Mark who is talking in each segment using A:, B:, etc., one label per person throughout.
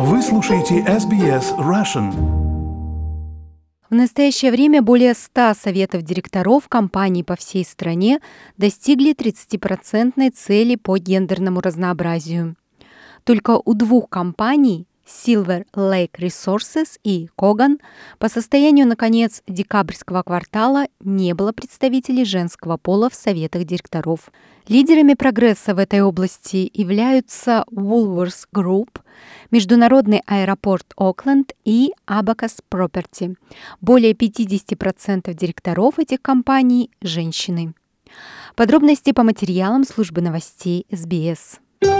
A: Вы слушаете SBS Russian.
B: В настоящее время более 100 советов директоров компаний по всей стране достигли 30% цели по гендерному разнообразию. Только у двух компаний Silver Lake Resources и Kogan по состоянию на конец декабрьского квартала не было представителей женского пола в советах директоров. Лидерами прогресса в этой области являются Woolworths Group, Международный аэропорт Окленд и Abacus Property. Более 50% директоров этих компаний – женщины. Подробности по материалам службы новостей SBS.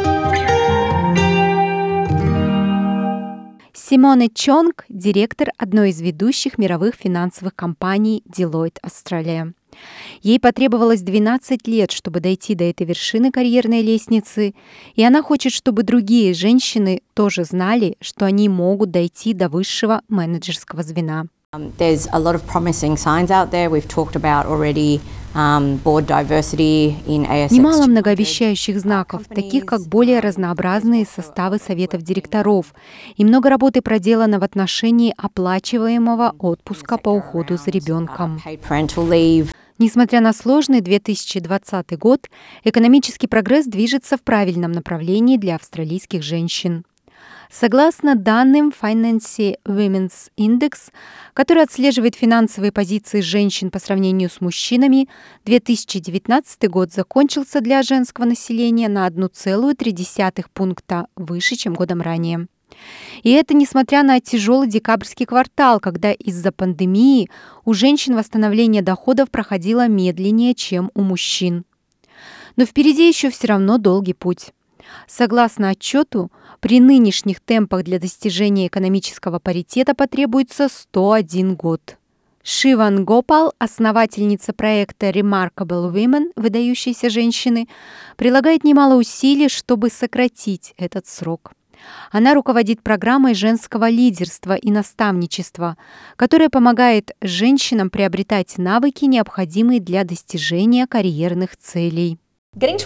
B: Симоне Чонг – директор одной из ведущих мировых финансовых компаний Deloitte Australia. Ей потребовалось 12 лет, чтобы дойти до этой вершины карьерной лестницы, и она хочет, чтобы другие женщины тоже знали, что они могут дойти до высшего менеджерского звена.
C: There's a lot of promising signs out there. We've talked about already board diversity in ASX.
B: Немало многообещающих знаков, таких как более разнообразные составы советов директоров, и много работы проделано в отношении оплачиваемого отпуска по уходу за ребенком. Несмотря на сложный 2020 год, экономический прогресс движется в правильном направлении для австралийских женщин. Согласно данным Finance Women's Index, который отслеживает финансовые позиции женщин по сравнению с мужчинами, 2019 год закончился для женского населения на 1,3 пункта выше, чем годом ранее. И это несмотря на тяжелый декабрьский квартал, когда из-за пандемии у женщин восстановление доходов проходило медленнее, чем у мужчин. Но впереди еще все равно долгий путь. Согласно отчету, при нынешних темпах для достижения экономического паритета потребуется 101 год. Шиван Гопал, основательница проекта Remarkable Women, выдающиеся женщины, прилагает немало усилий, чтобы сократить этот срок. Она руководит программой женского лидерства и наставничества, которая помогает женщинам приобретать навыки, необходимые для достижения карьерных целей.
D: Достичь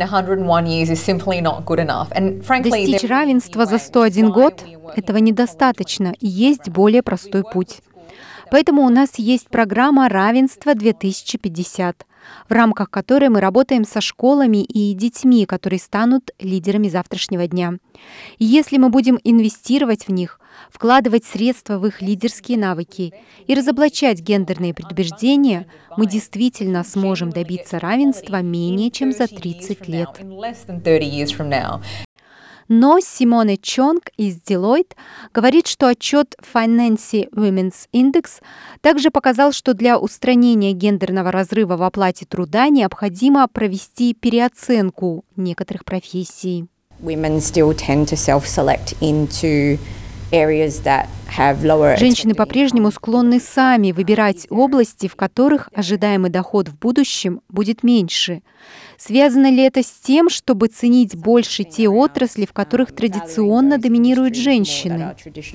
B: равенства за 101 год – этого недостаточно, и есть более простой путь. Поэтому у нас есть программа «Равенство 2050», в рамках которой мы работаем со школами и детьми, которые станут лидерами завтрашнего дня. И если мы будем инвестировать в них, вкладывать средства в их лидерские навыки и разоблачать гендерные предубеждения, мы действительно сможем добиться равенства менее чем за 30 лет. Но Симоне Чонг из Deloitte говорит, что отчет Finance Women's Index также показал, что для устранения гендерного разрыва в оплате труда необходимо провести переоценку некоторых профессий. Женщины по-прежнему склонны сами выбирать области, в которых ожидаемый доход в будущем будет меньше. Связано ли это с тем, чтобы ценить больше те отрасли, в которых традиционно доминируют женщины?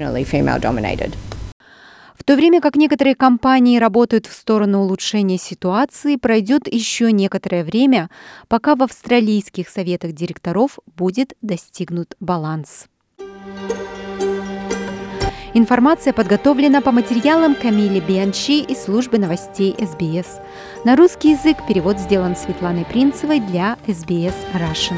B: В то время как некоторые компании работают в сторону улучшения ситуации, пройдет еще некоторое время, пока в австралийских советах директоров будет достигнут баланс. Информация подготовлена по материалам Камили Бианчи из службы новостей SBS. На русский язык перевод сделан Светланой Принцевой для SBS Russian.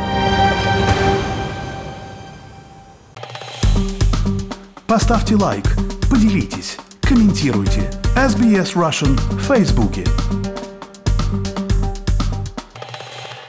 A: Поставьте лайк, поделитесь, комментируйте. SBS Russian в Фейсбуке.